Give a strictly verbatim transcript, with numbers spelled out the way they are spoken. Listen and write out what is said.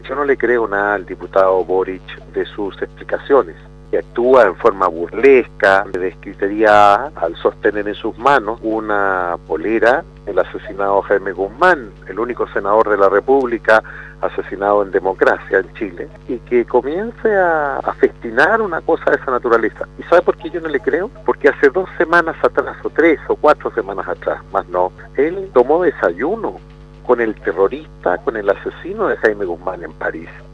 Yo no le creo nada al diputado Boric de sus explicaciones, que actúa en forma burlesca, descriteriada, al sostener en sus manos una polera el asesinado Jaime Guzmán, el único senador de la República asesinado en democracia en Chile, y que comience a, a festinar una cosa de esa naturaleza. ¿Y sabe por qué yo no le creo? Porque hace dos semanas atrás, o tres o cuatro semanas atrás, más no, él tomó desayuno con el terrorista, con el asesino de Jaime Guzmán en París.